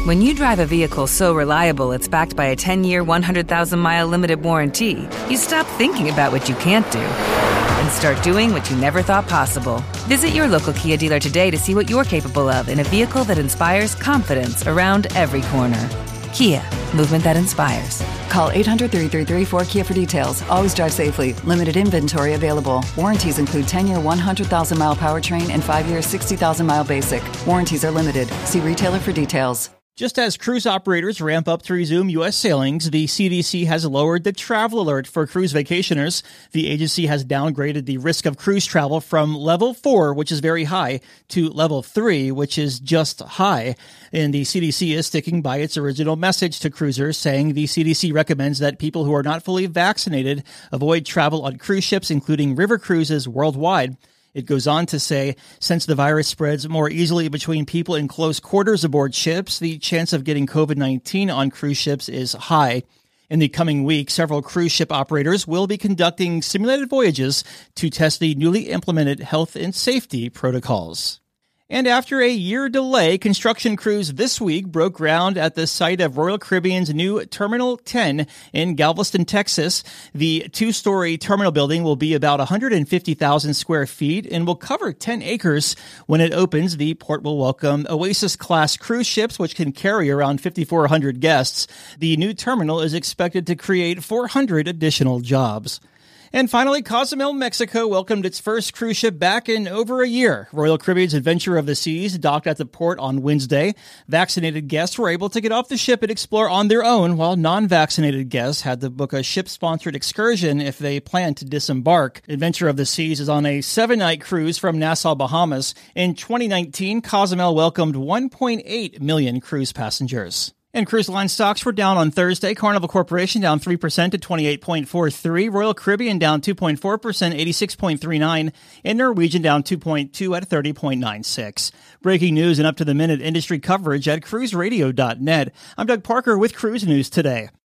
When you drive a vehicle so reliable it's backed by a 10-year, 100,000-mile limited warranty, you stop thinking about what you can't do and start doing what you never thought possible. Visit your local Kia dealer today to see what you're capable of in a vehicle that inspires confidence around every corner. Kia, movement that inspires. Call 800-333-4KIA for details. Always drive safely. Limited inventory available. Warranties include 10-year 100,000-mile powertrain and 5-year 60,000-mile basic. Warranties are limited. See retailer for details. Just as cruise operators ramp up to resume U.S. sailings, the CDC has lowered the travel alert for cruise vacationers. The agency has downgraded the risk of cruise travel from level 4, which is very high, to level 3, which is just high. And the CDC is sticking by its original message to cruisers, saying the CDC recommends that people who are not fully vaccinated avoid travel on cruise ships, including river cruises worldwide. It goes on to say, since the virus spreads more easily between people in close quarters aboard ships, the chance of getting COVID-19 on cruise ships is high. In the coming week, several cruise ship operators will be conducting simulated voyages to test the newly implemented health and safety protocols. And after a year delay, construction crews this week broke ground at the site of Royal Caribbean's new Terminal 10 in Galveston, Texas. The two-story terminal building will be about 150,000 square feet and will cover 10 acres. When it opens, the port will welcome Oasis-class cruise ships, which can carry around 5,400 guests. The new terminal is expected to create 400 additional jobs. And finally, Cozumel, Mexico welcomed its first cruise ship back in over a year. Royal Caribbean's Adventure of the Seas docked at the port on Wednesday. Vaccinated guests were able to get off the ship and explore on their own, while non-vaccinated guests had to book a ship-sponsored excursion if they planned to disembark. Adventure of the Seas is on a 7-night cruise from Nassau, Bahamas. In 2019, Cozumel welcomed 1.8 million cruise passengers. And cruise line stocks were down on Thursday. Carnival Corporation down 3% to 28.43. Royal Caribbean down 2.4%, 86.39. And Norwegian down 2.2 at 30.96. Breaking news and up-to-the-minute industry coverage at cruiseradio.net. I'm Doug Parker with Cruise News Today.